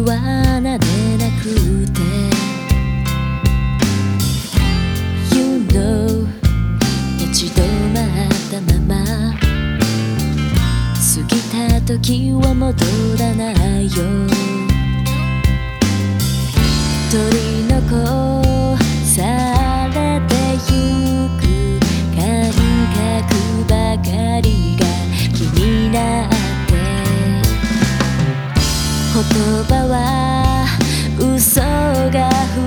はなでなくて You know 立ち止まったまま過ぎた時は戻らないよ取り残されてゆく感覚ばかりが気になって言葉は嘘が